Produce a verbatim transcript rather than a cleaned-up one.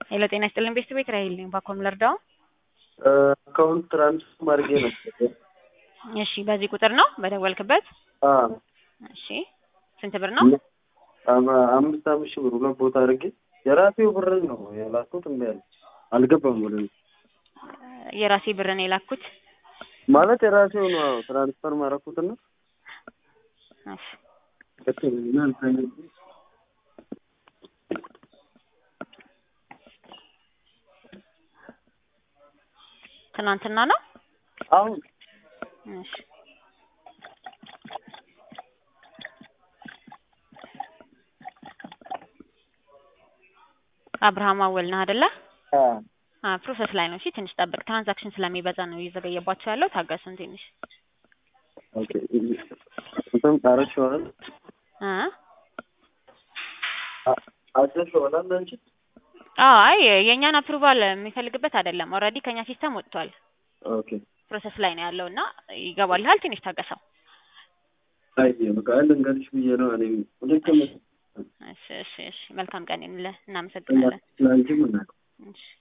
ሄሎ ጤና ይስጥልን ቤተሰብ ቤት ነኝ ባኮም ለርዳው አካውንት ትራንስፈር ማድረግ ነው። እሺ በዚህ ቁጥር ነው በደወልክበት? አዎ እሺ ስንት ብር ነው? አማ አምስት አምስት ብር ሁለት ቦታ አድርጌ የራሴው ብር ነው የላኩት እንዴ አልገባም ወደ የራሴ ብር ነው የላኩት ማለት የራሴው ነው ትራንስፈር ማረኩትና እሺ ከተኛን ከነ ትናንትና ነው አሁን እሺ አብርሃም አወልና አይደለ? አዎ አ ፕሮሰስ ላይ ነው። እሺ ትንሽ ጠብቅ። ትራንዛክሽን ስለሚበዛ ነው እየዘገየባቸው ያለው። ታገሱን ትንሽ። ኦኬ እንትን ታረሽዋል አ አጥተሽዋል አንቺ? አዎ አይ የኛን አፕሩቫል የሚፈልግበት አይደለም። ኦሬዲ ከኛ ሲስተም ወጥቷል። ኦኬ ፕሮሰስ ላይ ነው ያለውና ይገባልሃል። ትንሽ ታገሰው። አይ በቃ ልንገርሽ ብዬ ነው እኔ ወደከ እሺ እሺ እሺ መልካም ቀን ይሁንልህ። እናመሰግናለን። ላንቺ ምን ነው? እሺ